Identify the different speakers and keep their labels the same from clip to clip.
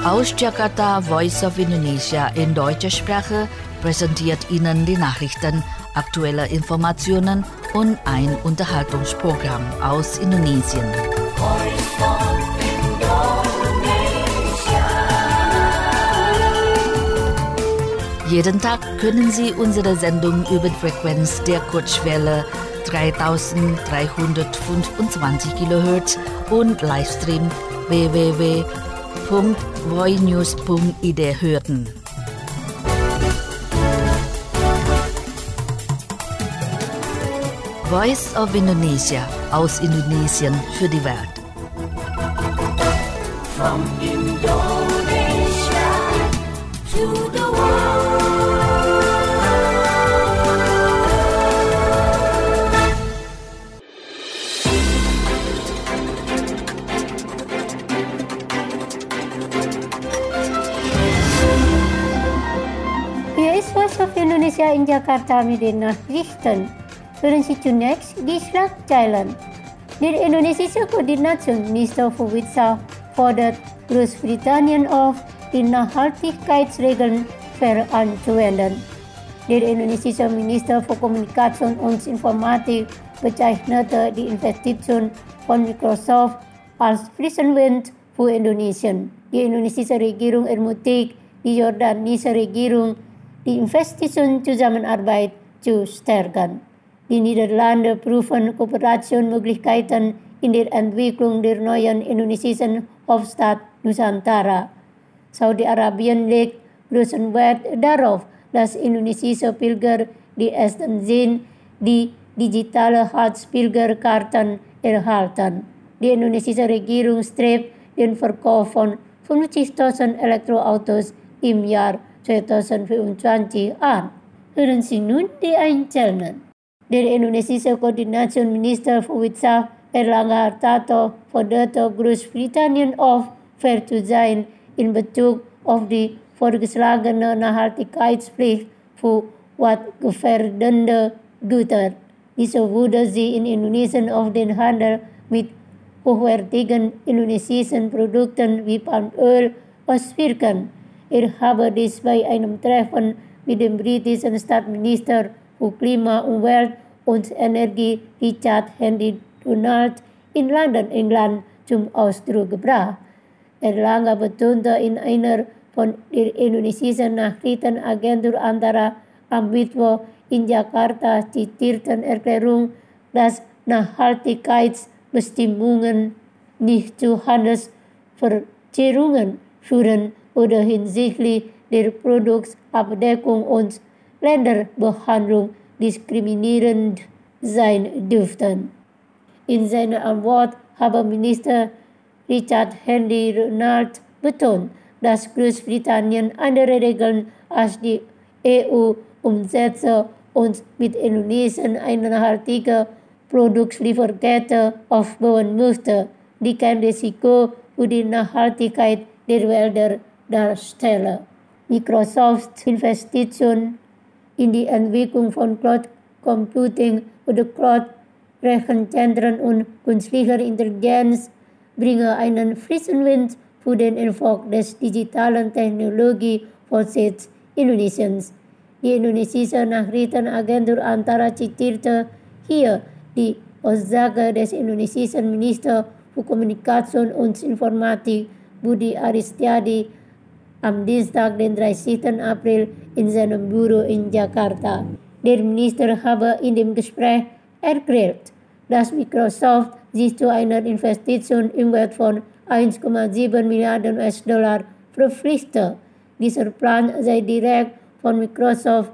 Speaker 1: Aus Jakarta, Voice of Indonesia in deutscher Sprache präsentiert Ihnen die Nachrichten, aktuelle Informationen und ein Unterhaltungsprogramm aus Indonesien. Jeden Tag können Sie unsere Sendung über die Frequenz der Kurzwelle 3325 kHz und Livestream www.voinews.id hören. Voice of Indonesia aus Indonesien für die Welt.
Speaker 2: From Indonesia to the world.
Speaker 3: Hier ist Voice of Indonesia in Jakarta mit den Nachrichten. Hören Sie zunächst die Schlagzeilen. Der indonesische Koordinationsminister für Wirtschaft fordert Großbritannien auf, die Nachhaltigkeitsregeln fair anzuwenden. Der indonesische Minister für Kommunikation und Informatik bezeichnete die Investition von Microsoft als frischen Wind für Indonesien. Die indonesische Regierung ermutigt die jordanische Regierung, die Investitionszusammenarbeit zu stärken. Die Niederlande prüfen Kooperationsmöglichkeiten in der Entwicklung der neuen indonesischen Hauptstadt Nusantara. Saudi-Arabien legt großen Wert darauf, dass indonesische Pilger, die ersten sind, die digitale Hajj-Pilgerkarten erhalten. Die indonesische Regierung strebt den Verkauf von 50.000 Elektroautos im Jahr 2024 an. Hören Sie nun die Einzelnen. Der indonesische Koordinationsminister für Wirtschaft Airlangga Hartarto forderte Großbritannien auf, fair zu sein in Bezug auf die vorgeschlagene Nachhaltigkeitspflicht für gefährdende Güter. Diese würde sie in Indonesien auf den Handel mit hochwertigen indonesischen Produkten wie Palmöl auswirken. Habe dies bei einem Treffen mit dem britischen Staatsminister für Klima, Umwelt und Energie Richard Henry Donald in London, England, zum Ausdruck gebracht. Airlangga betonte in einer von der indonesischen Nachrichtenagentur Antara am Mittwoch in Jakarta zitierten Erklärung, dass Nachhaltigkeitsbestimmungen nicht zu Handelsverzerrungen führen oder hinsichtlich der Produktabdeckung und Länderbehandlung diskriminierend sein dürften. In seiner Antwort habe Minister Richard Henry Donald betont, dass Großbritannien andere Regeln als die EU umsetze und mit Indonesien eine nachhaltige Produktlieferkette aufbauen möchte, die kein Risiko für die Nachhaltigkeit der Wälder darstelle. Microsofts Investition in die Entwicklung von Cloud Computing oder Cloud-Rechenzentren und künstlicher Intelligenz bringe einen frischen Wind für den Erfolg des digitalen Technologiefortschritts Indonesiens. Die indonesische Nachrichtenagentur Antara zitierte hier die Aussage des indonesischen Ministers für Kommunikation und Informatik Budi Aristiadi am Dienstag, den 30. April in seinem Büro in Jakarta. Der Minister habe in dem Gespräch erklärt, dass Microsoft sich zu einer Investition im Wert von 1,7 Milliarden US-Dollar verpflichtet. Dieser Plan sei direkt von Microsoft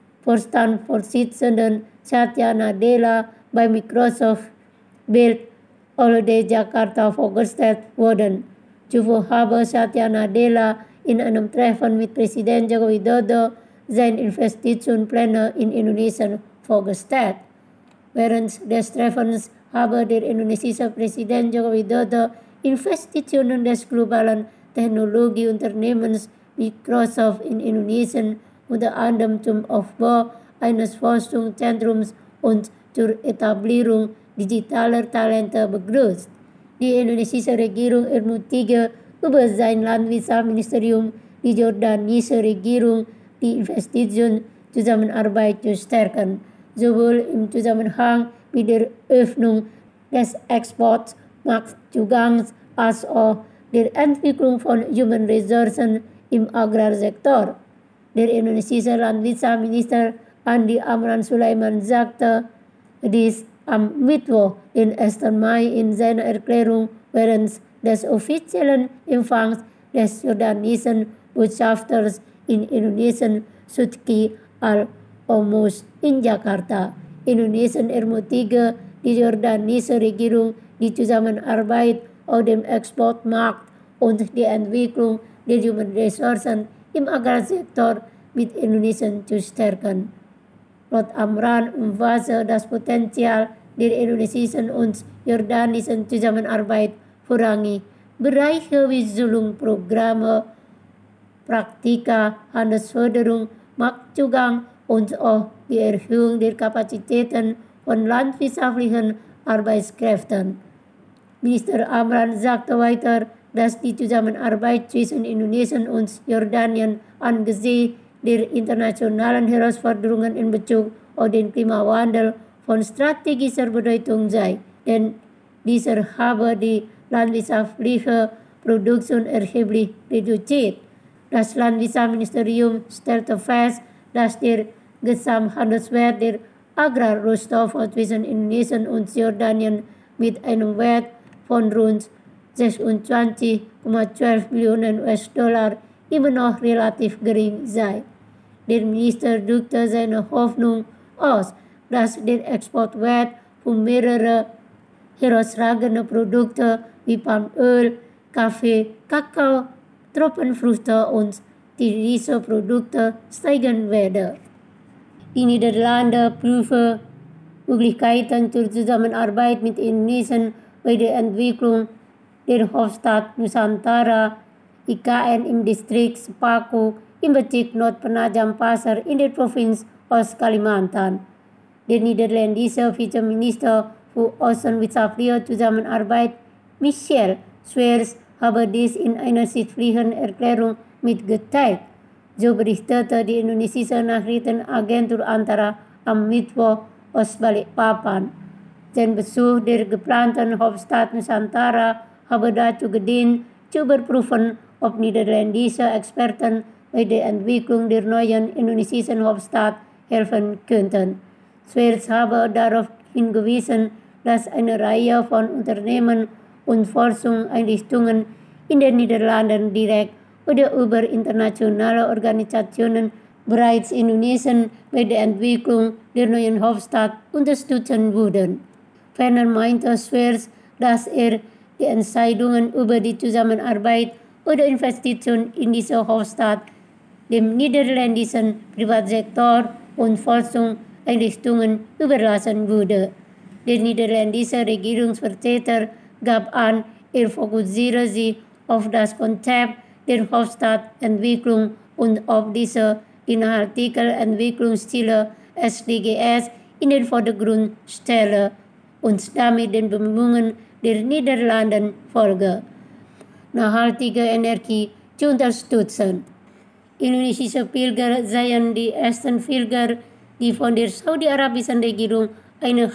Speaker 3: Vorstandsvorsitzenden Satya Nadella bei Microsoft Build Holiday Jakarta vorgestellt worden. Zuvor habe Satya Nadella in einem Treffen mit Präsident Joko Widodo seine Investitionspläne in Indonesien vorgestellt. Während des Treffens habe der indonesische Präsident Joko Widodo Investitionen des globalen Technologieunternehmens Microsoft in Indonesien unter anderem zum Aufbau eines Forschungszentrums und zur Etablierung digitaler Talente begrüßt. Die indonesische Regierung ermutige über sein Landwirtschaftsministerium die jordanische Regierung die Investitionszusammenarbeit zu stärken, sowohl im Zusammenhang mit der Öffnung des Exportmarktzugangs als auch der Entwicklung von Human Ressourcen im Agrarsektor. Der indonesische Landwirtschaftsminister Andi Amran Sulaiman sagte dies am Mittwoch, den 1. Mai, in seiner Erklärung während des offiziellen Empfangs des jordanischen Botschafters in Indonesien Sudki Al-Omus in Jakarta. Indonesien ermutige die jordanische Regierung, die Zusammenarbeit auf dem Exportmarkt und die Entwicklung der Human Ressourcen im Agrarsektor mit Indonesien zu stärken. Laut Amran umfasste das Potenzial der indonesischen und jordanischen Zusammenarbeit vorrangig Bereiche wie Schulungsprogramme, Praktika, Handelsförderung, Marktzugang und auch die Erhöhung der Kapazitäten von landwirtschaftlichen Arbeitskräften. Minister Amran sagte weiter, dass die Zusammenarbeit zwischen Indonesien und Jordanien angesichts der internationalen Herausforderungen in Bezug auf den Klimawandel von strategischer Bedeutung sei, denn dieser habe die landwirtschaftliche Produktion erheblich reduziert. Das Landwirtschaftsministerium stellte fest, dass der Gesamthandelswert der Agrarrohstoffe zwischen Indonesien und Jordanien mit einem Wert von rund 26,12 Millionen US-Dollar immer noch relativ gering sei. Der Minister drückte seine Hoffnung aus, dass der Exportwert für mehrere herausragende Produkte wie Palmöl, Kaffee, Kakao, Trockenfrüchte und tierische Produkte steigen werde. Die Niederlande prüfen Möglichkeiten zur Zusammenarbeit mit Indonesien bei der Entwicklung der Hauptstadt Nusantara IKN im Distrikt Sepaku im Bezirk Nordpenajam Pasar in der Provinz Ostkalimantan. Der niederländische Vizeminister für außenwirtschaftliche Zusammenarbeit Michel Sweers habe dies in einer schriftlichen Erklärung mitgeteilt. So berichtete die indonesische Nachrichtenagentur Antara am Mittwoch aus Balikpapan. Sein Besuch der geplanten Hauptstadt Nusantara habe dazu gedient, zu überprüfen, ob niederländische Experten bei der Entwicklung der neuen indonesischen Hauptstadt helfen könnten. Sweers habe darauf hingewiesen, dass eine Reihe von Unternehmen und Forschungseinrichtungen in den Niederlanden direkt oder über internationale Organisationen bereits Indonesien bei der Entwicklung der neuen Hauptstadt unterstützen würden. Ferner meinte Sweers, dass die Entscheidungen über die Zusammenarbeit oder Investition in diese Hauptstadt dem niederländischen Privatsektor und Forschungseinrichtungen überlassen würde. Der niederländische Regierungsvertreter gab an, er fokussiere sich auf das Konzept der Hauptstadtentwicklung und auf diese inhaltliche Entwicklungsziele SDGs in den Vordergrund stelle und damit den Bemühungen der Niederlande folge, nachhaltige Energie zu unterstützen. Indonesische Pilger seien die ersten Pilger, die von der saudi-arabischen Regierung eine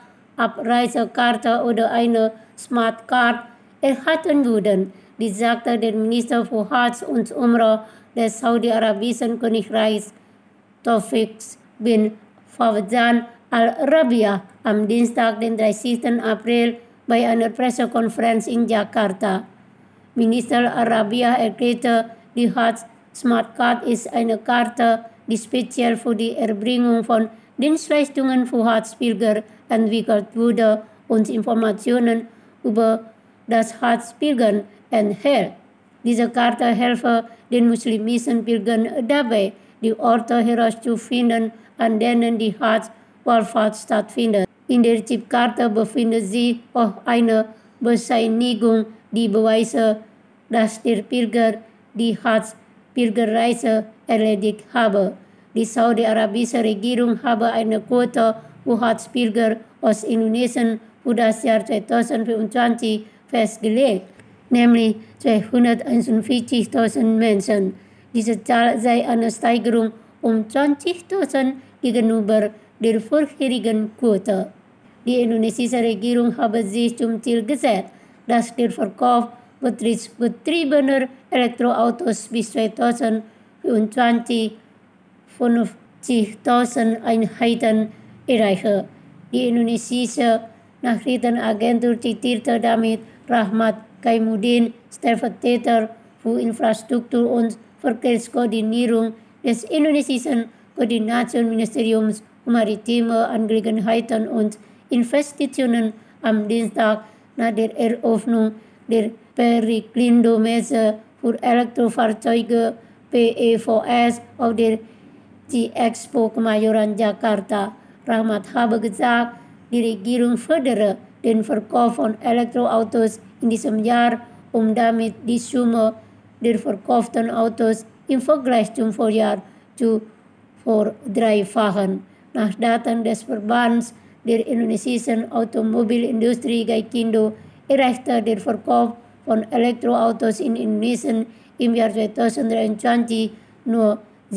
Speaker 3: Hajj-Abreisekarte oder eine Smart Card erhalten würden. Dies sagte der Minister für Hajj und Umrah des saudi-arabischen Königreichs Taufik bin Fawzan Al-Rabiah am Dienstag, den 30. April, bei einer Pressekonferenz in Jakarta. Minister Al-Rabiah erklärte, die Hajj Smart Card ist eine Karte, die speziell für die Erbringung von Dienstleistungen für Hajj-Pilger entwickelt wurde und Informationen über das Hajj-Pilgern enthält. Diese Karte helfe den muslimischen Pilgern dabei, die Orte herauszufinden, an denen die Hajj-Wallfahrt stattfindet. In der Chipkarte befindet sich auch eine Bescheinigung, die beweise, dass der Pilger die Hajj-Pilgerreise erledigt habe. Die saudi-arabische Regierung habe eine Quote für Hajj-Pilger aus Indonesien für das Jahr 2025 festgelegt. nämlich 251.000 Menschen. Diese Zahl sei eine Steigerung um 20.000 gegenüber der vorherigen Quote. Die indonesische Regierung habe sich zum Ziel gesetzt, dass der Verkauf betriebener Elektroautos bis 2024 50.000 Einheiten erreiche. Die indonesische Nachrichtenagentur zitierte damit Rahmat Kaimuddin, Stellvertreter für Infrastruktur und Verkehrskoordinierung des indonesischen Koordinationsministeriums für maritime Angelegenheiten und Investitionen am Dienstag nach der Eröffnung der Periklindo-Messe für Elektrofahrzeuge PEVS auf der G-Expo Kemayoran, Jakarta. Rahmat habe gesagt, die Regierung fördere den Verkauf von Elektroautos in diesem Jahr, damit die Summe der verkauften Autos im Vergleich zum Vorjahr zu verdreifachen. Nach Daten des Verbands der indonesischen Automobilindustrie Gaikindo erreichte der Verkauf von Elektroautos in Indonesien im Jahr 2023 nur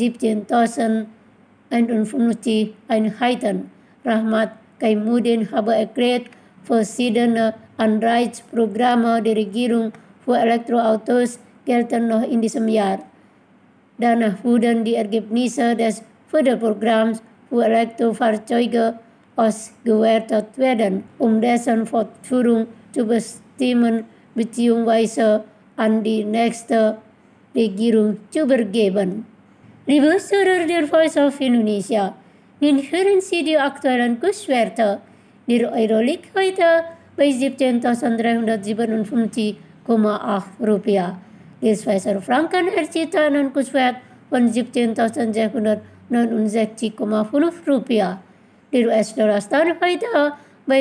Speaker 3: 17.051 Einheiten. Rahmat Kaimuddin habe erklärt, verschiedene Anreizprogramme der Regierung für Elektroautos gelten noch in diesem Jahr. Danach wurden die Ergebnisse des Förderprogramms für Elektrofahrzeuge ausgewertet werden, dessen Fortführung zu bestimmen bzw. an die nächste Regierung zu übergeben. Liebe Hörer der Voice of Indonesia, nun hören Sie die aktuellen Kurswerte. Der Euro liegt heute bei 17.357,8 Rupiah. Der Schweizer Franken erzielte einen Kurswert von 17.669,5 Rupiah. Der US-Dollar stand heute bei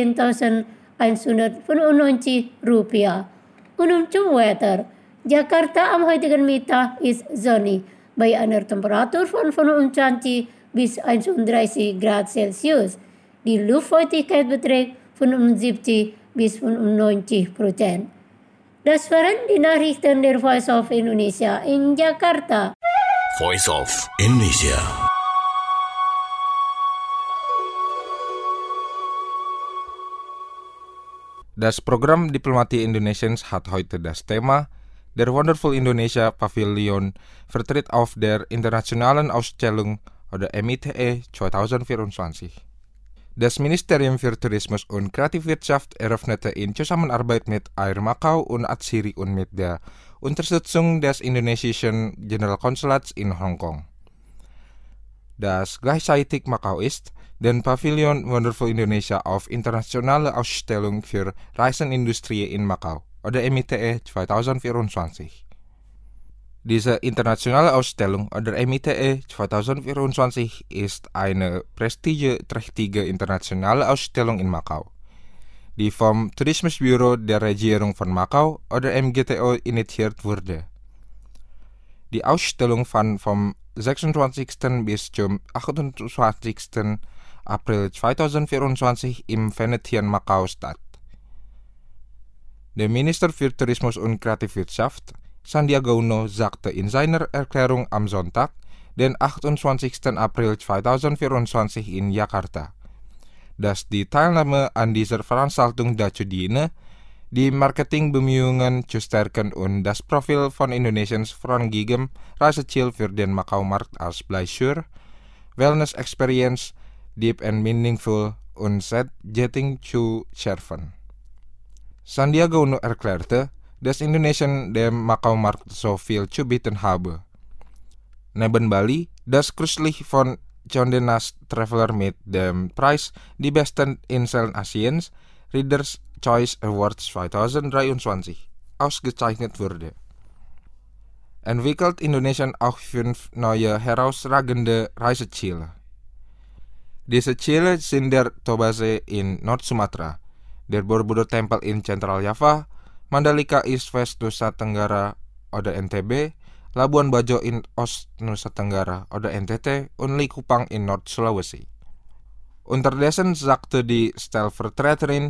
Speaker 3: 16.195 Rupiah. Und zum Wetter. Jakarta am heutigen Mittag ist sonnig bei einer Temperatur von 25 bis 31 Grad Celsius. Die Luftfeuchtigkeit beträgt 75 bis 95%. Das waren die Nachrichten der Voice of Indonesia in Jakarta.
Speaker 2: Voice of Indonesia.
Speaker 4: Das Programm Diplomatie Indonesiens hat heute das Thema Der Wonderful Indonesia Pavilion vertritt auf der Internationalen Ausstellung oder MITE 2024. Das Ministerium für Tourismus und Kreativwirtschaft eröffnete in Zusammenarbeit mit Air Macau und Atsiri und mit der Unterstützung des indonesischen Generalkonsulats in Hongkong. Das gleichzeitig Macau ist, den Pavilion Wonderful Indonesia auf Internationale Ausstellung für Reisenindustrie in Macau oder MITE 2024. Diese internationale Ausstellung oder MITE 2024 ist eine prestigeträchtige internationale Ausstellung in Macau, die vom Tourismusbüro der Regierung von Macau oder MGTO initiiert wurde. Die Ausstellung fand vom 26. bis zum 28. April 2024 im Venetian Macau statt. Der Minister für Tourismus und Kreativwirtschaft, Sandiaga Uno, sagte in seiner Erklärung am Sonntag, den 28. April 2024 in Jakarta, dass die Teilnahme an dieser Veranstaltung dazu diene, die Marketingbemühungen zu stärken und das Profil von Indonesiens vorrangigem Reiseziel für den Macau-Markt als Leisure, Wellness Experience, Deep and Meaningful und Setting zu schärfen. Sandiaga Uno erklärte, dass Indonesien dem Macau-Markt so viel zu bieten habe. Neben Bali, das kürzlich von Condé Nast Traveler mit dem Preis Die besten Inseln Asiens Readers' Choice Awards 2023 ausgezeichnet wurde. Entwickelt Indonesien auch 5 neue herausragende Reiseziele. Diese Ziele sind der Tobase in Nord-Sumatra, der Borobudur Temple in Central-Java, Mandalika East West Nusa Tenggara oder NTB, Labuan Bajo in Ost Nusa Tenggara oder NTT und Likupang in Nord-Sulawesi. Unterdessen sagte die Stellvertreterin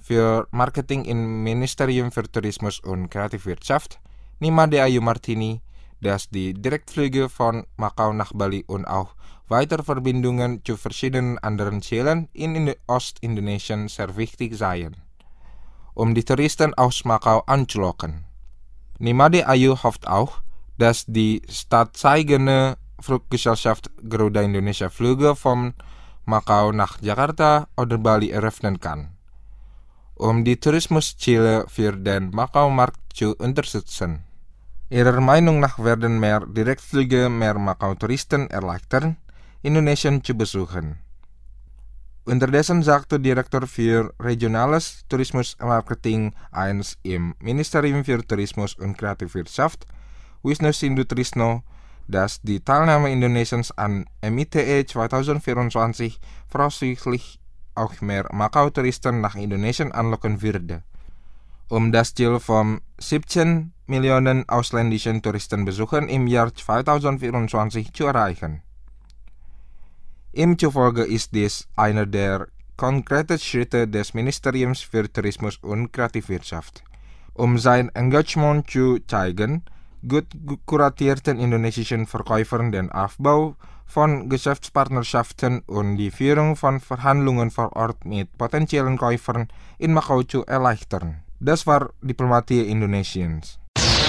Speaker 4: für Marketing im Ministerium für Tourismus und Kreativwirtschaft, Nimade Ayu Martini, dass die Direktflüge von Macau nach Bali und auch weitere Verbindungen zu verschiedenen anderen Zielen in Ostindonesien sehr wichtig seien, die Touristen aus Macau anzulocken. Nimade Ayu hofft auch, dass die staatseigene Fluggesellschaft Garuda Indonesia Flüge von Macau nach Jakarta oder Bali eröffnen kann, die Tourismusziele für den Macau-Markt zu unterstützen. Ihrer Meinung nach werden mehr Direktflüge mehr Macau-Touristen erleichtern, Indonesien zu besuchen. Unterdessen sagte Direktor für Regionales Tourismusmarketing 1 im Ministerium für Tourismus und Kreativwirtschaft, Wisnu Sindu Trisno, dass die Teilnahme Indonesiens an MITE 2024 voraussichtlich auch mehr Macau-Touristen nach Indonesien anlocken würde, das Ziel von 17 Millionen ausländischen Touristenbesuchern im Jahr 2024 zu erreichen. Ihm zufolge ist dies einer der konkreten Schritte des Ministeriums für Tourismus und Kreativwirtschaft, sein Engagement zu zeigen, gut kuratierten indonesischen Verkäufern den Aufbau von Geschäftspartnerschaften und die Führung von Verhandlungen vor Ort mit potenziellen Käufern in Macau zu erleichtern. Das war Diplomatie Indonesiens.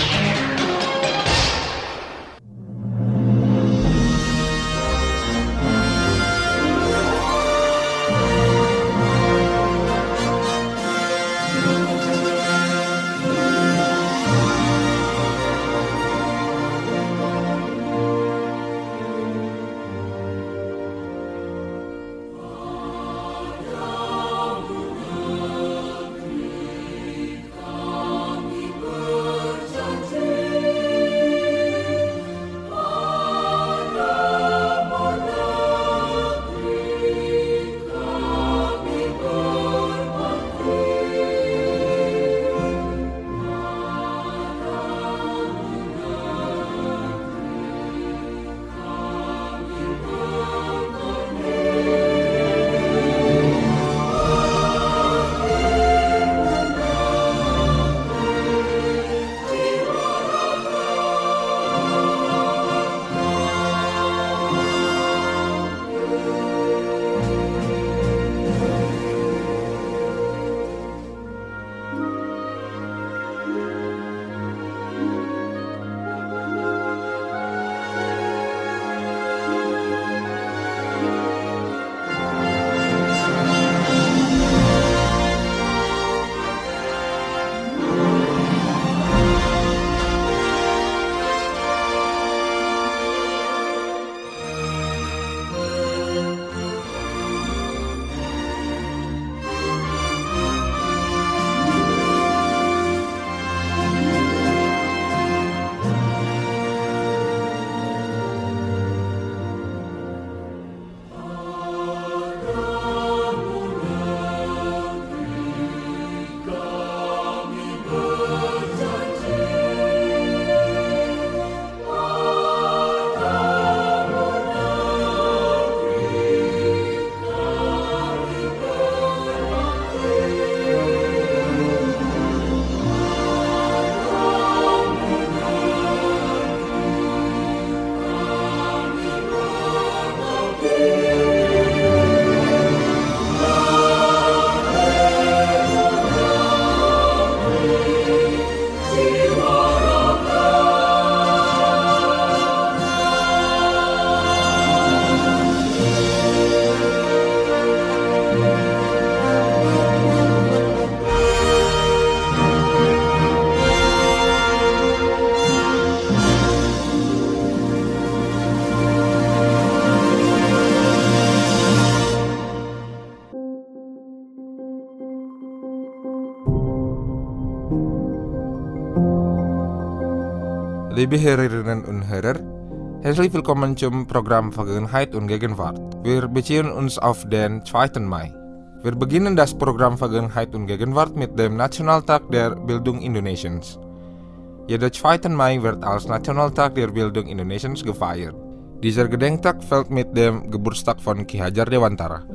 Speaker 4: Liebe Hörerinnen und Hörer, herzlich willkommen zum Programm Vergangenheit und Gegenwart. Wir beziehen uns auf den 2. Mai. Wir beginnen das Programm Vergangenheit und Gegenwart mit dem Nationaltag der Bildung Indonesiens. Jeder 2. Mai wird als Nationaltag der Bildung Indonesiens gefeiert. Dieser Gedenktag fällt mit dem Geburtstag von Ki Hajar Dewantara,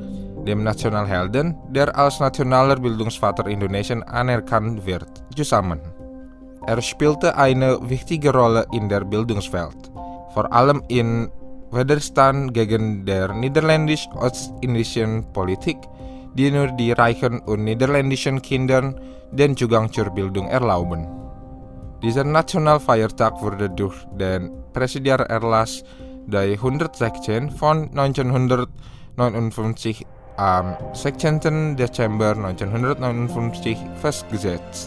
Speaker 4: Dem Nationalhelden, der als nationaler Bildungsvater Indonesien anerkannt wird, zusammen. Spielte eine wichtige Rolle in der Bildungswelt, vor allem in Widerstand gegen der niederländisch-ostindischen Politik, die nur die reichen und niederländischen Kindern den Zugang zur Bildung erlauben. Dieser Nationalfeiertag wurde durch den Präsidentenerlass der 116 von 1959 am 16. Dezember 1959 festgesetzt.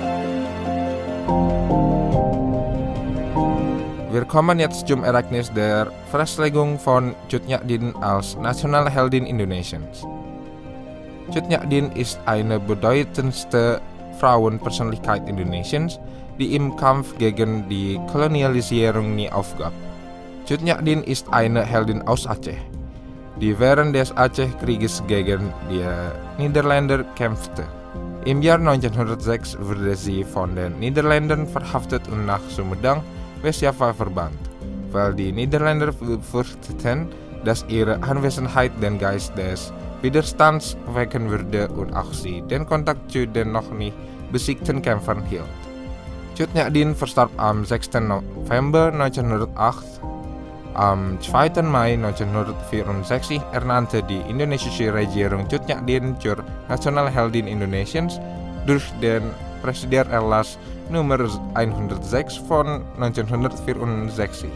Speaker 4: Wir kommen jetzt zum Ereignis der Festlegung von Cut Nyak-Dien als Nationalheldin Indonesiens. Cut Nyak-Dien ist eine bedeutendste Frauenpersönlichkeit Indonesiens, die im Kampf gegen die Kolonialisierung nie aufgab. Cut Nyak-Dien ist eine Heldin aus Aceh, die während des Aceh-Krieges gegen die Niederländer kämpfte. Im Jahr 1906 wurde sie von den Niederländern verhaftet und nach Sumedang, West-Java verbannt, weil die Niederländer befürchteten, dass ihre Anwesenheit den Geist des Widerstands wecken würde und auch sie den Kontakt zu den noch nicht besiegten Kämpfern hielt. Cut Nyak-Dien verstarb am 6. November 1908. Am 2. Mai 1964 ernannte die indonesische Regierung Cut Nyak-Dien zur Nationalheldin Indonesiens durch den Präsidentenerlass Nummer 106 von 1964.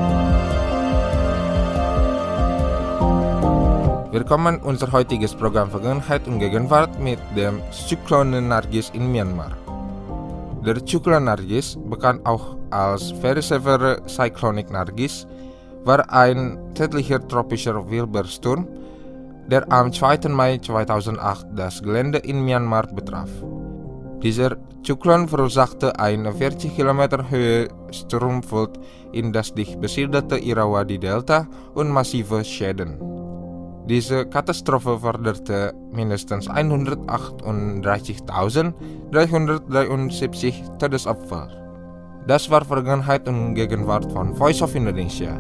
Speaker 4: Wir kommen unser heutiges Programm Vergangenheit und Gegenwart mit dem Zyklon Nargis in Myanmar. Der Zyklon Nargis, bekannt auch als Very Severe Cyclonic Nargis, war ein tödlicher tropischer Wirbelsturm, der am 2. Mai 2008 das Gelände in Myanmar betraf. Dieser Zyklon verursachte eine 40 Kilometer hohe Sturmflut in das dicht besiedelte Irrawaddy-Delta und massive Schäden. Diese Katastrophe forderte mindestens 138.373 Todesopfer. Das war Vergangenheit und Gegenwart von Voice of Indonesia.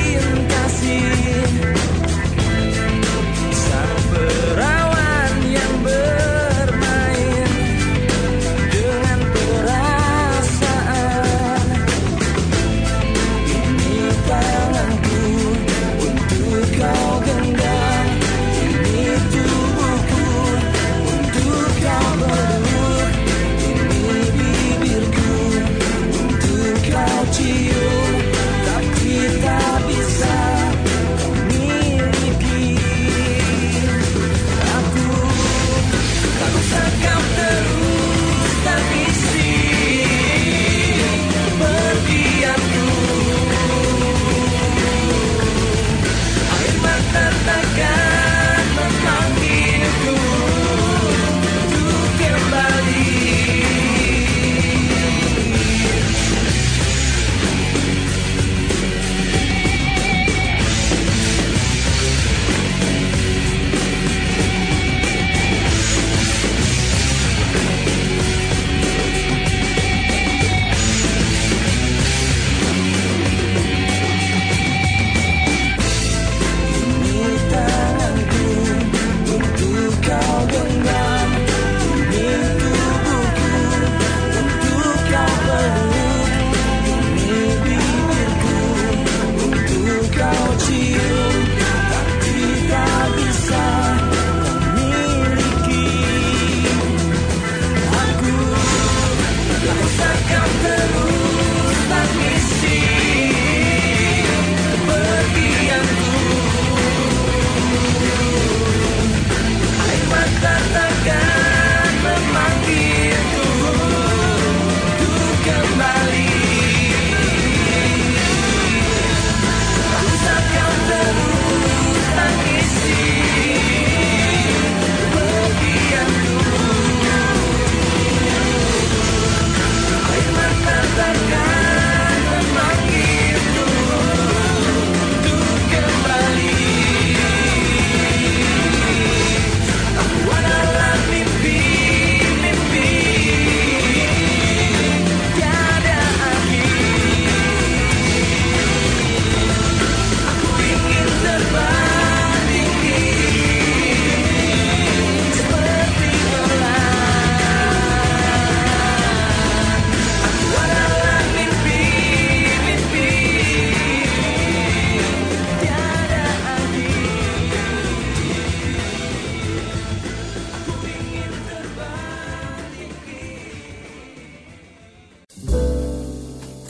Speaker 5: Sang perawan yang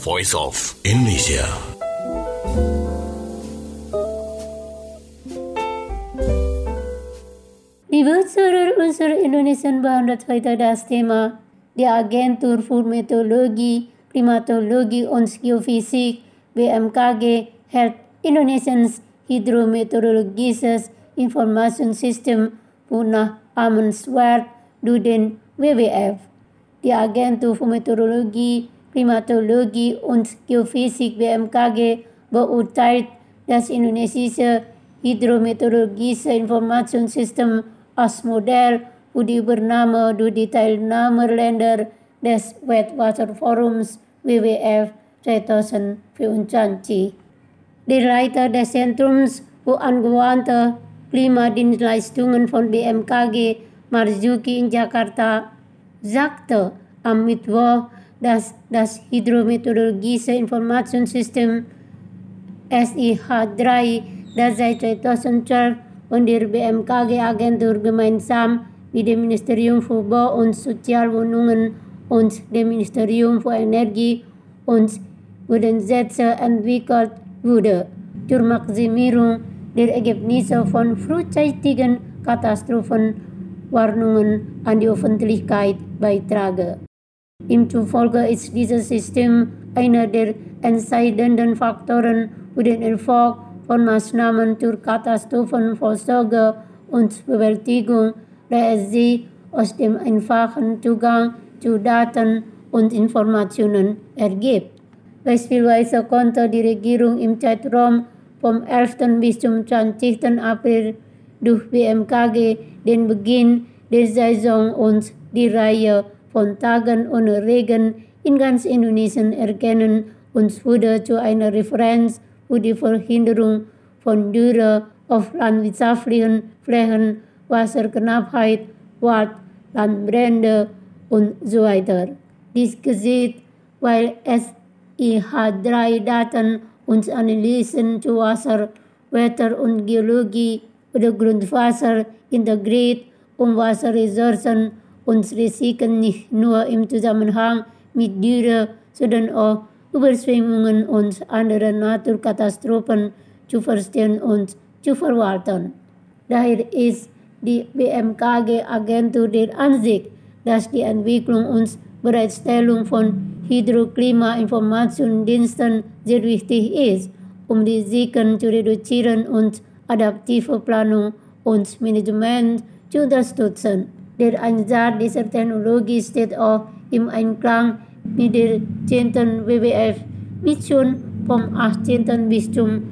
Speaker 2: Voice of Indonesia.
Speaker 3: Die unsur Indonesian behandelt heute das Thema der Agentur für Meteorologie, Klimatologie und Geophysik BMKG hält Indonesiens hydrometeorologisches Informationssystem punah amenswert durch den WWF. Die Agentur für Meteorologie, Klimatologie und Geophysik BMKG beurteilt das indonesische hydrometeorologische Informationssystem als Modell für die Übernahme durch die Teilnehmerländer des Weltwasserforums WWF 2024. Der Leiter des Zentrums für angewandte Klimadienstleistungen von BMKG, Marzuki in Jakarta, sagte am Mittwoch, dass das hydrometeorologische Informationssystem SIH3, das seit 2012 von der BMKG-Agentur gemeinsam mit dem Ministerium für Bau- und Sozialwohnungen und dem Ministerium für Energie und Bodenschätze entwickelt wurde, zur Maximierung der Ergebnisse von frühzeitigen Katastrophenwarnungen an die Öffentlichkeit beitrage. Ihm zufolge ist dieses System einer der entscheidenden Faktoren für den Erfolg von Maßnahmen zur Katastrophenvorsorge und Bewältigung, da es sie aus dem einfachen Zugang zu Daten und Informationen ergibt. Beispielsweise konnte die Regierung im Zeitraum vom 11. bis zum 20. April durch BMKG den Beginn der Saison und die Reihe von Tagen ohne Regen in ganz Indonesien erkennen und wurde zu einer Referenz für die Verhinderung von Dürre auf landwirtschaftlichen Flächen, Wasserknappheit, Wald, Landbrände und so weiter. Dies geschieht, weil SIH3-Daten und Analysen zu Wasser, Wetter und Geologie oder Grundwasser integriert, um Wasserressourcen und Risiken nicht nur im Zusammenhang mit Dürre, sondern auch Überschwemmungen und andere Naturkatastrophen zu verstehen und zu verwalten. Daher ist die BMKG-Agentur der Ansicht, dass die Entwicklung und Bereitstellung von Hydroklimainformationsdiensten sehr wichtig ist, um Risiken zu reduzieren und adaptive Planung und Management zu unterstützen. Der Einsatz dieser Technologie steht auch im Einklang mit der 10. WWF-Mission vom 18. bis zum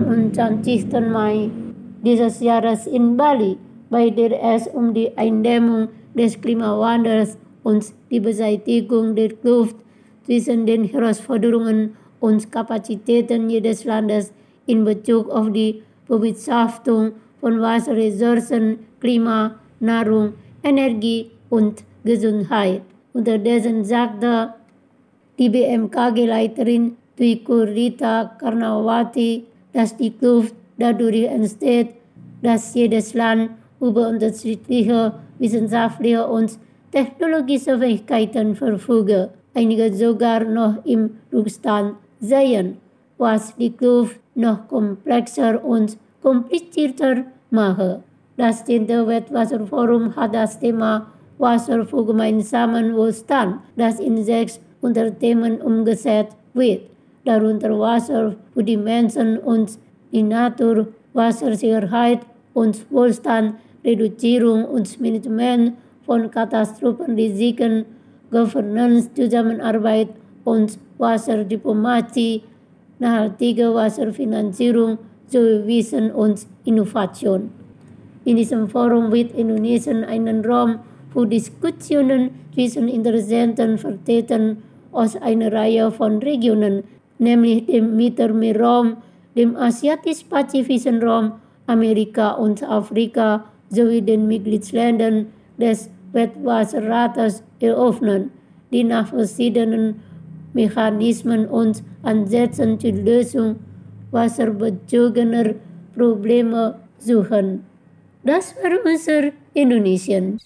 Speaker 3: 25. Mai dieses Jahres in Bali, bei der es um die Eindämmung des Klimawandels und die Beseitigung der Kluft zwischen den Herausforderungen und Kapazitäten jedes Landes in Bezug auf die Bewirtschaftung von Wasserressourcen, Klima, Nahrung, Energie und Gesundheit. Unterdessen sagte die BMKG-Leiterin Twiku Rita Karnawati, dass die Kluft dadurch entsteht, dass jedes Land über unterschiedliche wissenschaftliche und technologische Fähigkeiten verfüge, einige sogar noch im Rückstand seien, was die Kluft noch komplexer und komplizierter mache. Das 10. Weltwasserforum hat das Thema Wasser für gemeinsamen Wohlstand, das in 6 Unterthemen umgesetzt wird, darunter Wasser für die Menschen und die Natur, Wassersicherheit und Wohlstand, Reduzierung und Management von Katastrophenrisiken, Governance, Zusammenarbeit und Wasserdiplomatie, nachhaltige Wasserfinanzierung sowie Wissen und Innovation. In diesem Forum wird Indonesien einen Raum für Diskussionen zwischen Interessenten vertreten aus einer Reihe von Regionen, nämlich dem Mittelmeerraum, dem asiatisch-pazifischen Raum, Amerika und Afrika sowie den Mitgliedsländern des Weltwasserrates eröffnen, die nach verschiedenen Mechanismen und Ansätzen zur Lösung wasserbezogener Probleme suchen. Das war unser Indonesien.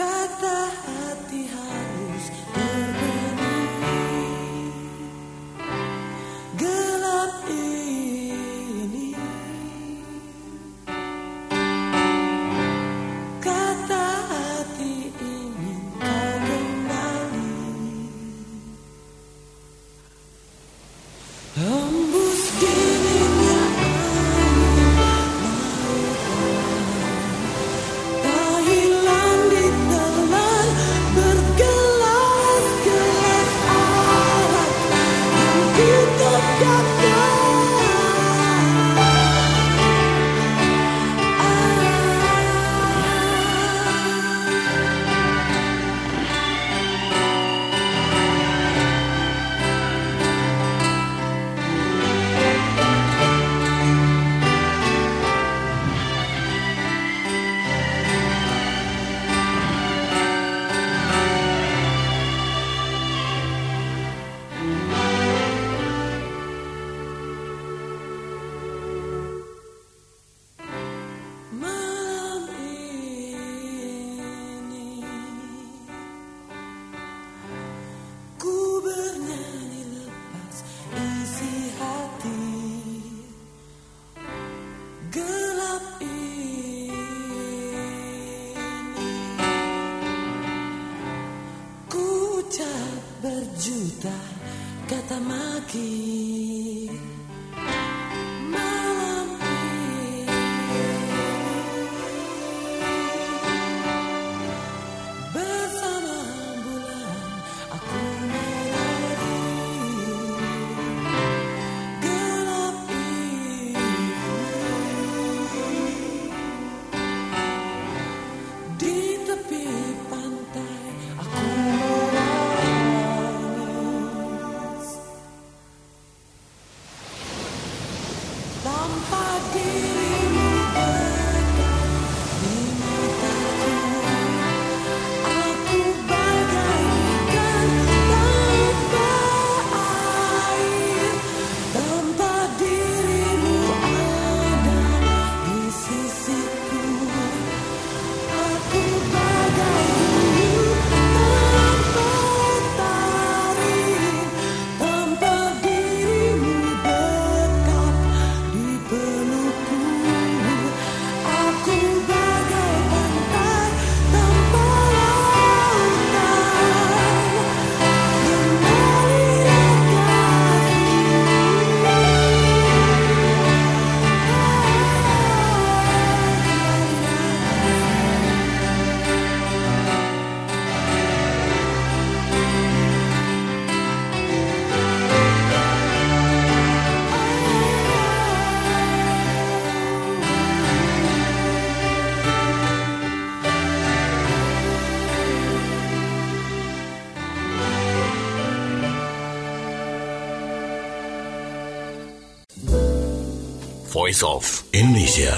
Speaker 5: Berjuta kata maki malam ini, bersama bulan aku menari gelap ini, di tepi pantai aku tanpa dirimu dekat di mataku, aku bagaikan tanpa air. Tanpa dirimu ada di sisiku, aku bagai bulu tanpa taring. Tanpa dirimu dekat di pelukku, aku bagai pantai tanpa lautan.
Speaker 2: Voice of Indonesia.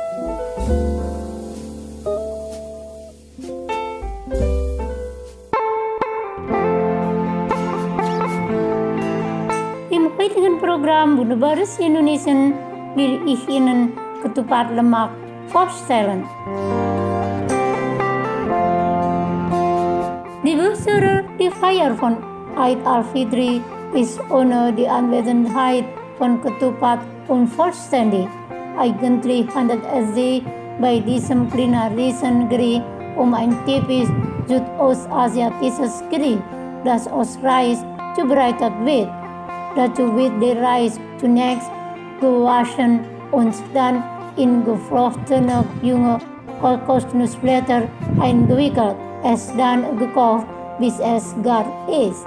Speaker 3: Dimulai dengan program Bunda Baris Indonesian Bil Ihinen Ketupat Lemak Volksstellen. Die Besucher die Feier von Eid al-Fitri ist ohne die Anwesenheit von Ketupat unvollständig. Eigentlich handelt es sich bei diesem kulinarischen Gericht ein typisch südostasiatisches Gericht, das aus Reis zubereitet wird. Dazu wird der Reis zunächst gewaschen und dann in geflochtene junge Kokosnussblätter eingewickelt. Es dann gekocht, bis es gar ist.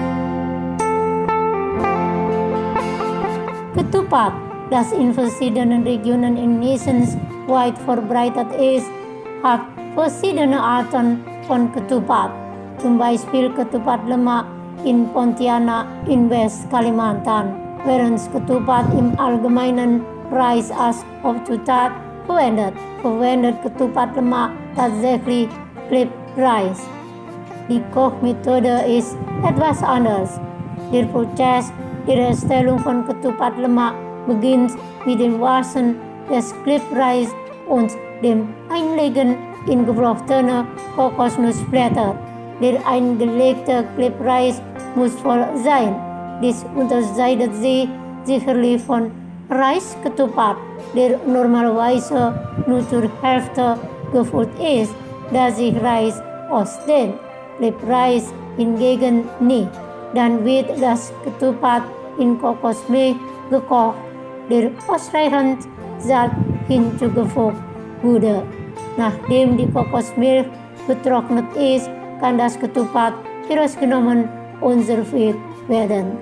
Speaker 3: Ketupat, das in verschiedenen Regionen Indonesiens weit verbreitet ist, hat verschiedene Arten von Ketupat. Zum Beispiel Ketupat lemak in Pontianak in West-Kalimantan, während Ketupat im Allgemeinen Reis als Hauptzutat verwendet Ketupat lemak tatsächlich Reis. Die Kochmethode ist etwas anders. Der Prozess der Herstellung von Ketupat lemak beginnt mit dem Waschen des Reis und dem Einlegen in gebrochene Kokosnussblätter. Der eingelegte Klebreis muss voll sein. Dies unterscheidet sie sicherlich von Reisketupat, der normalerweise nur zur Hälfte gefüllt ist, da sich Reis ausdehnt. Klebreis hingegen nicht. Dann wird das Ketupat in Kokosmilch gekocht, der ausreichend Salz hinzugefügt wurde. Nachdem die Kokosmilch getrocknet ist, kann das Ketupat herausgenommen und serviert werden.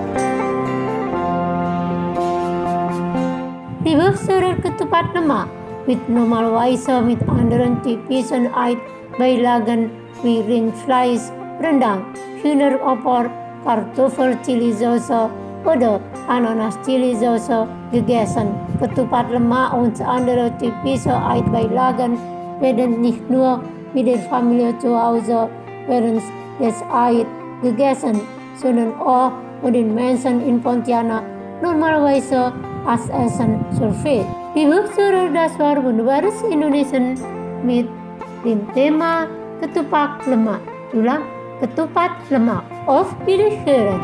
Speaker 3: Die Wurzel Ketupat Lemak wird normalerweise mit anderen typischen Eidbeilagen wie Rindfleisch, Rendang, Hühneropor, Kartoffel-Chili-Soße oder Ananas-Chili-Soße gegessen. Ketupat Lemak und andere typische Eidbeilagen werden nicht nur mit der Familie zu Hause während des Eid gegessen, sondern auch von den Menschen in Pontianak normalerweise als Essen serviert. Liebe Zuhörer, das war Wunderbares Indonesien mit dem Thema Ketupat Lemak. Ulang, Ketupat Lemak. Auf Wiederhören.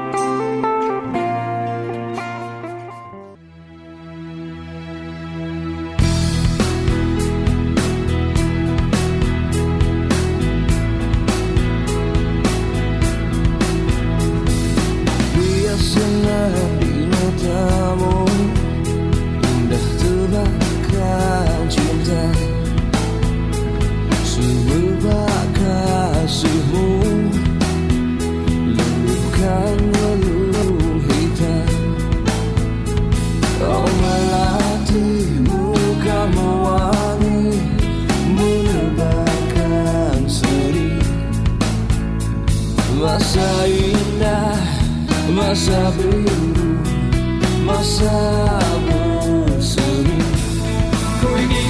Speaker 5: Masa indah, masa biru, masa berseri. Ku ingin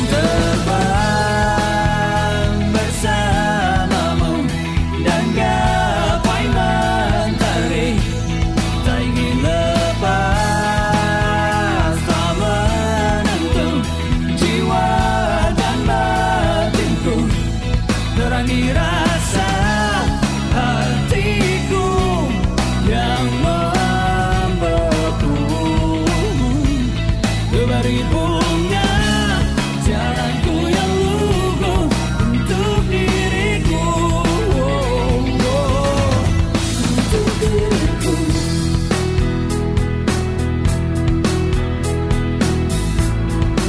Speaker 5: terbang bersamamu dan gapai mentari. Tak ingin lepas, tak menentu jiwa dan batinku. Terangi rasa hatiku yang membeku. Kembali punya jalanku yang lugu untuk diriku, untuk diriku.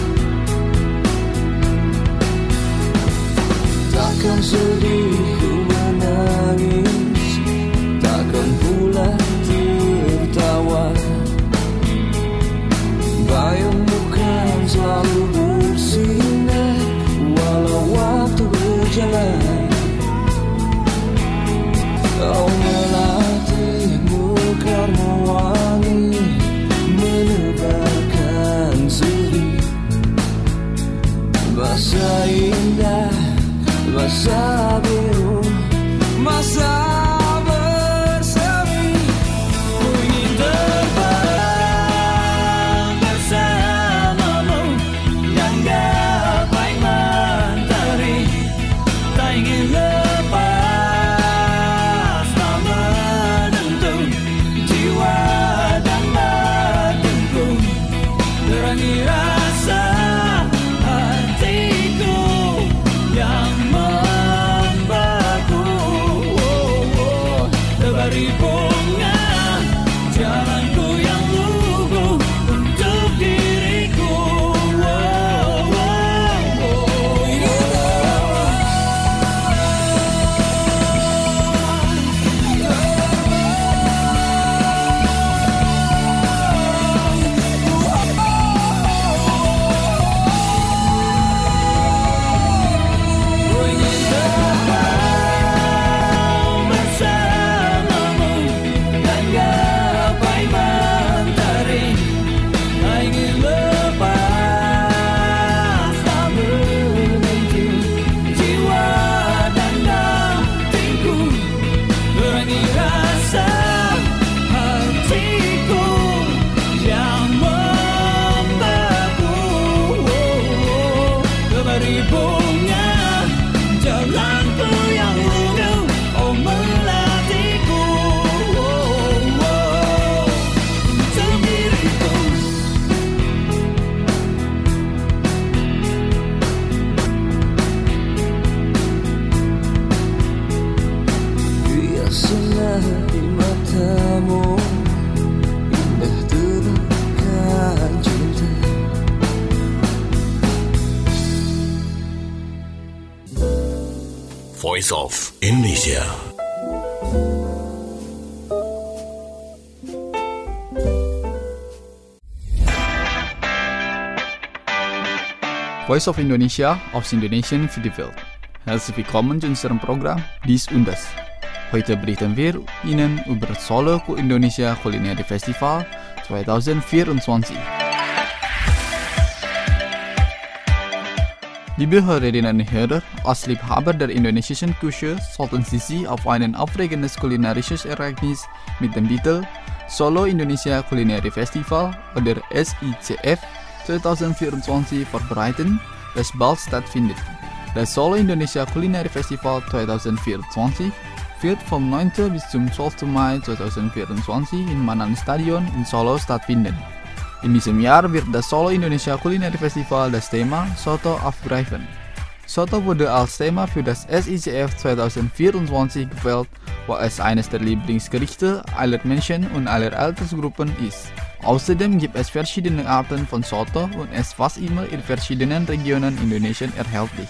Speaker 5: Takkan sedih ku Terpesona di matamu, indah terapkan cinta.
Speaker 2: Voice of Indonesia.
Speaker 6: Voice of Indonesia aus Indonesien für die Welt. Herzlich willkommen zu unserem Programm Dies und Das. Heute berichten wir Ihnen über Solo Indonesia Culinary Festival 2024. Liebe Hörerinnen und Hörer, als Liebhaber der indonesischen Küche sollten Sie auf ein aufregendes kulinarisches Ereignis mit dem Titel Solo Indonesia Culinary Festival oder SICF 2024 vorbereiten, das bald stattfindet. Das Solo Indonesia Culinary Festival 2024 wird vom 9. bis zum 12. Mai 2024 im Manan Stadion in Solo stattfinden. In diesem Jahr wird das Solo Indonesia Culinary Festival das Thema Soto aufgreifen. Soto wurde als Thema für das SICF 2024 gewählt, weil es eines der Lieblingsgerichte aller Menschen und aller Altersgruppen ist. Außerdem gibt es verschiedene Arten von Soto und es ist fast immer in verschiedenen Regionen Indonesiens erhältlich.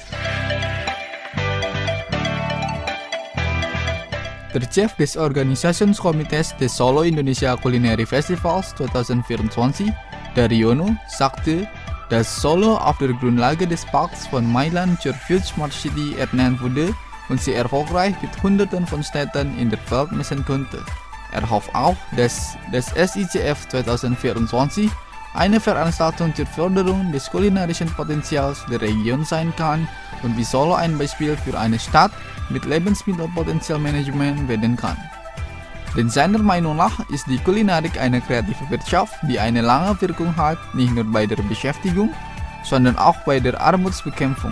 Speaker 6: Der Chef des Organisationskomitees des Solo Indonesia Culinary Festivals 2024, Daryono, sagte, dass Solo auf der Grundlage des Pakts von Mailand zur Future Smart City ernannt wurde und sie erfolgreich mit Hunderten von Städten in der Welt messen konnte. Er hofft auch, dass das SICF 2024 eine Veranstaltung zur Förderung des kulinarischen Potenzials der Region sein kann und wie Solo ein Beispiel für eine Stadt mit Lebensmittelpotenzialmanagement werden kann. Denn seiner Meinung nach ist die Kulinarik eine kreative Wirtschaft, die eine lange Wirkung hat, nicht nur bei der Beschäftigung, sondern auch bei der Armutsbekämpfung.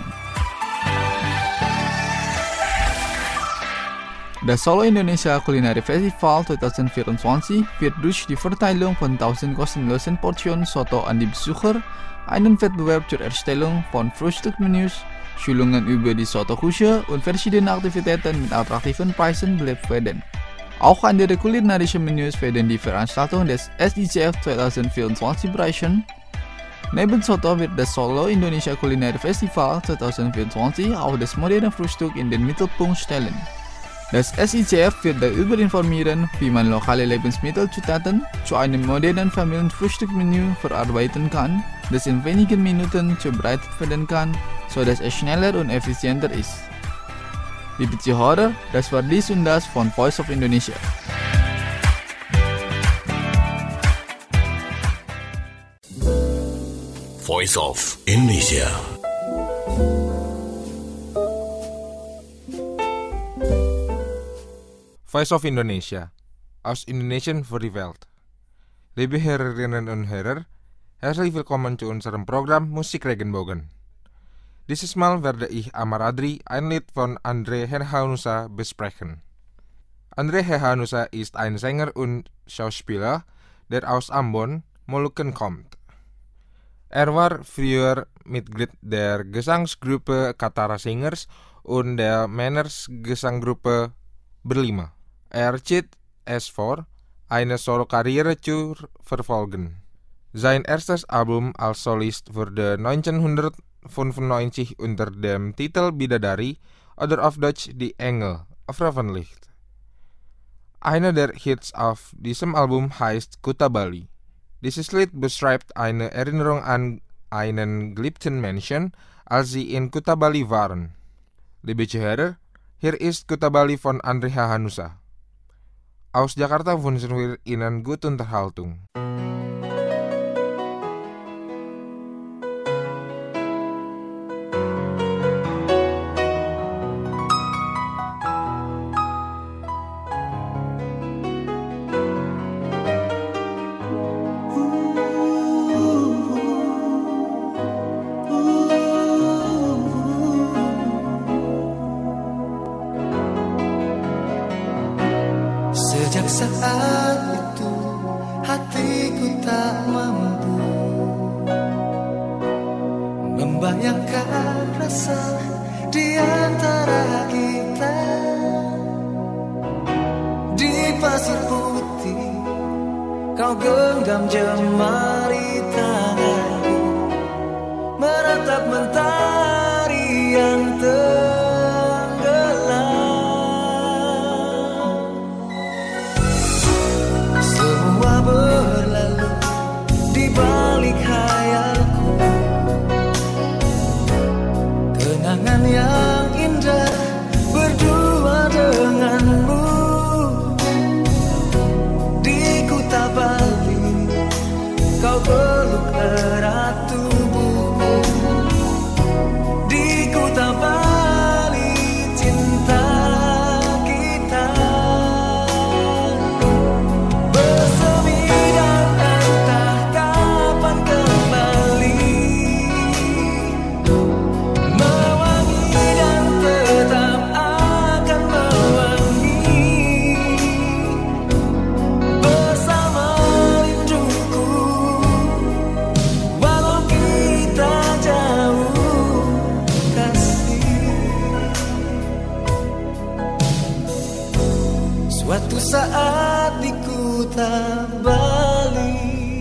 Speaker 6: Das Solo Indonesia Culinary Festival 2024 wird durch die Verteilung von 1000 kostenlosen Portionen Soto an die Besucher, einen Wettbewerb zur Erstellung von Frühstücksmenüs, Schulungen über die Soto-Küche und verschiedene Aktivitäten mit attraktiven Preisen belebt werden. Auch andere kulinarische Menüs werden die Veranstaltung des SICF 2024 bereichern. Neben Soto wird das Solo Indonesia Culinary Festival 2024 auch das moderne Frühstück in den Mittelpunkt stellen. Das SICF wird darüber informieren, wie man lokale Lebensmittelzutaten zu einem modernen Familienfrühstückmenü verarbeiten kann, das in wenigen Minuten zubereitet werden kann, sodass es schneller und effizienter ist. Liebe Zuhörer, das war Dies und Das von Voice of Indonesia.
Speaker 2: Voice of Indonesia.
Speaker 4: Voice of Indonesia, aus Indonesien voor die Welt. Liebe Hörerinnen und Hörer, herzlich willkommen zu unserem Programm Musik Regenbogen. Dieses Mal werde ich Amar Adri ein Lied von André Hehanussa besprechen. André Hehanussa ist ein Sänger und Schauspieler, der aus Ambon, Molukken kommt. Er war früher Mitglied der Gesangsgruppe Katara Singers und der Männersgesanggruppe Berlima. Er zieht es vor, eine Solokarriere zu verfolgen. Sein erstes Album als Solist wurde 1995 unter dem Titel Bidadari oder auf Deutsch Die Engel veröffentlicht. Einer der Hits auf diesem Album heißt Kuta Bali. Dieses Lied beschreibt eine Erinnerung an einen geliebten Menschen, als sie in Kuta Bali waren. Liebe Zuhörer, hier ist Kuta Bali von André Hehanussa. Aus Jakarta wünschen wir Ihnen gute Unterhaltung.
Speaker 5: Sejak saat itu hatiku tak mampu membayangkan rasa di antara kita. pasir putih, kau genggam jemari tanganku, menatap mentari yang tenggelam. Semua berlalu di balik khayalku, kenangan yang indah berdua denganmu. Kau peluk erat tubuhku, di Kuta Bali cinta kita bersemi dan entah kapan kembali, mewangi dan tetap akan mewangi bersama rinduku. Suatu saat di Kuta Bali,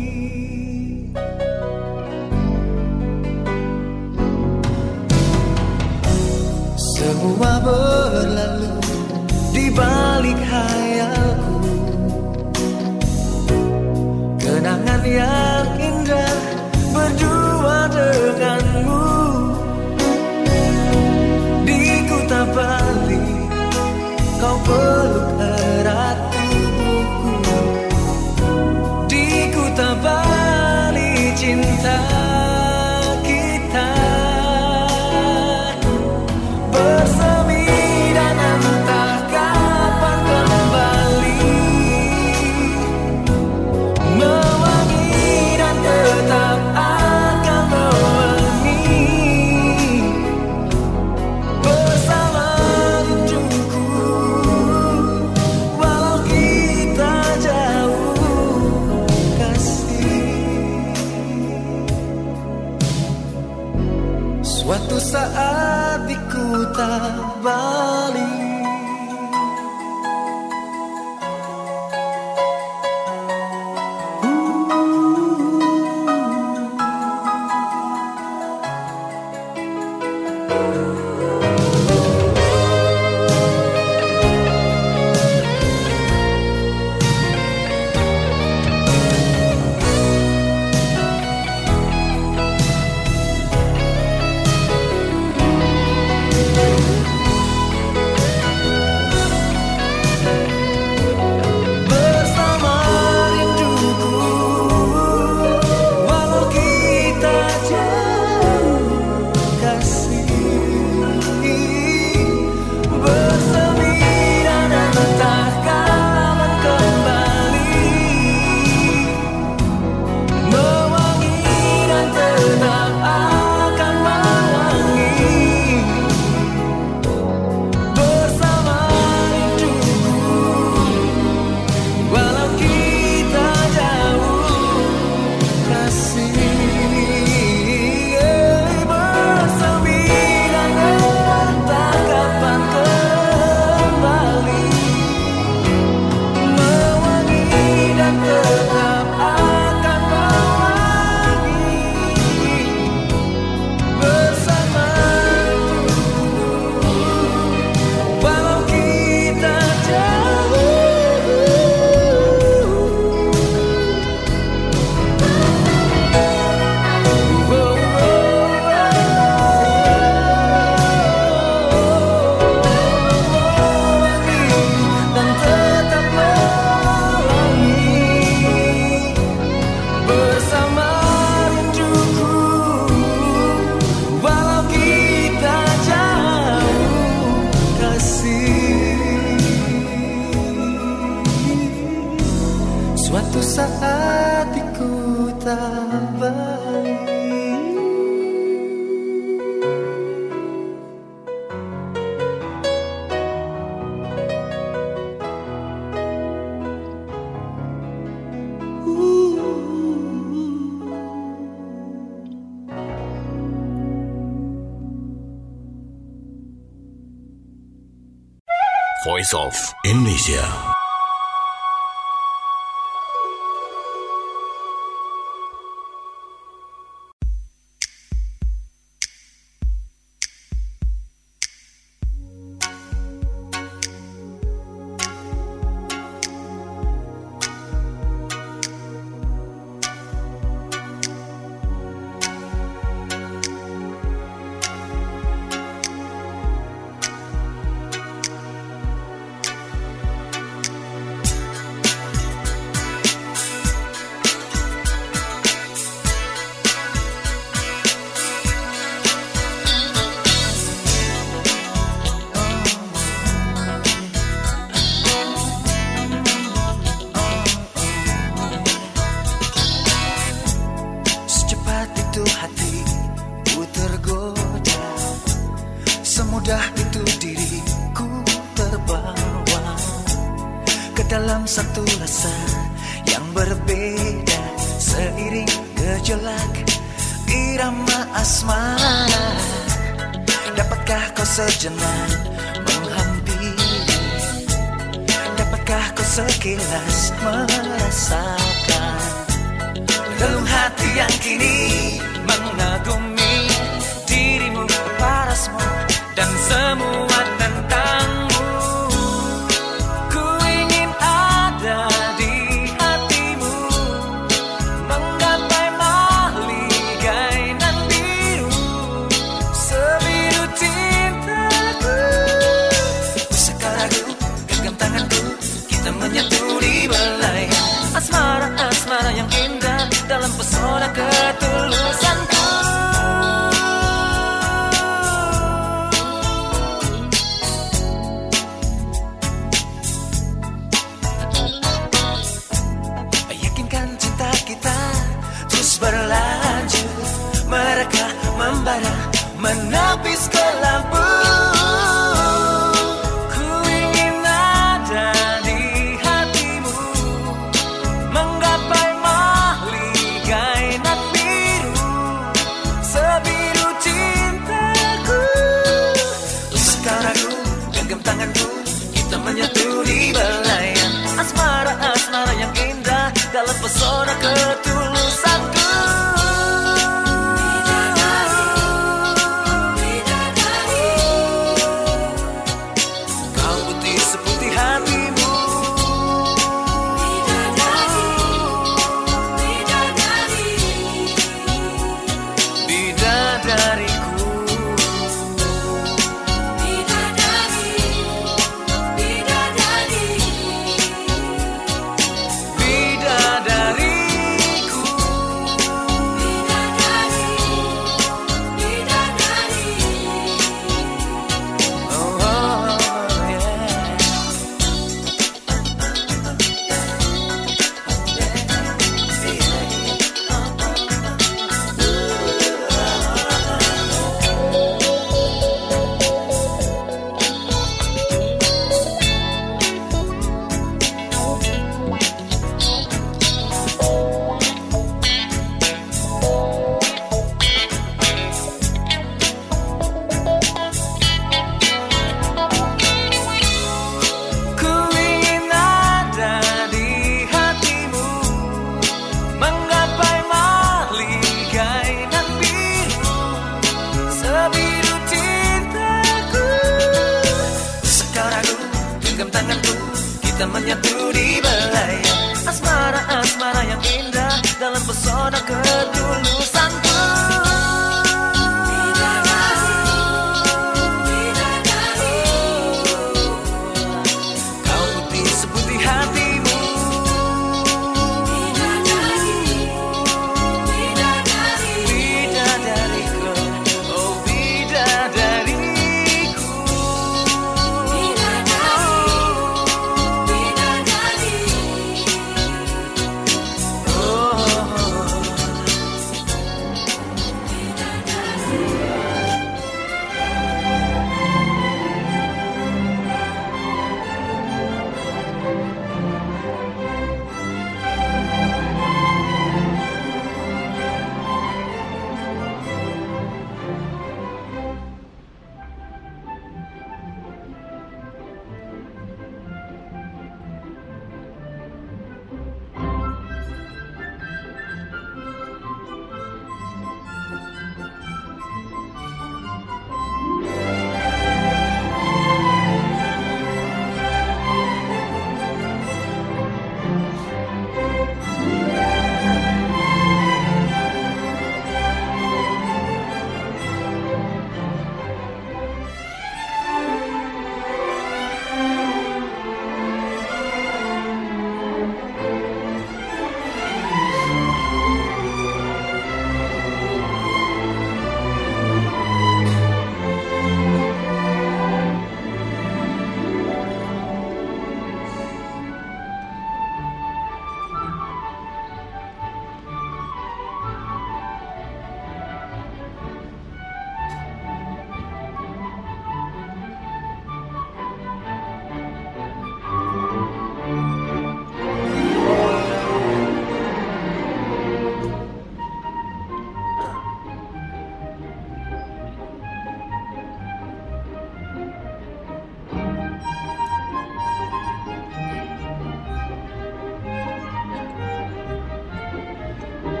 Speaker 5: semua berlalu di balik khayalku, kenangan yang indah berdua denganmu. Di Kuta Bali kau peluk erat tubuhku, di Kuta Bali cinta kita bersemi dan entah kapan kembali, mewangi dan tetap akan mewangi bersama rinduku. Suatu saat di Kuta Bali, suatu saat di Kuta Bali.
Speaker 2: Voice of Indonesia.
Speaker 5: ke dalam satu rasa yang berbeda, seiring gejolak irama asmara. Dapatkah kau sejenak menghampiri? Dapatkah kau sekilas merasakan relung hati yang kini mengagumi dirimu, parasmu, dan semua tentangmu? Ku ingin ada di hatimu, menggapai mahligai nan biru, sebiru cintaku. Sekarang genggam tanganku, kita menyatu di belayan asmara-asmara yang indah dalam pesona ketulusanku. Yakinkan cinta kita terus berlanjut, mereka membara menepis ke lampu. Ku ingin ada di hatimu, menggapai mahligai nan biru, sebiru cintaku. Sekarang genggam tanganku, kita menyatu di belayan asmara-asmara yang indah dalam pesona ketulusanku. Kau putih seputih hatimu, bidadariku. Kita menyatu di belayan asmara-asmara yang indah dalam pesona ketulusanku.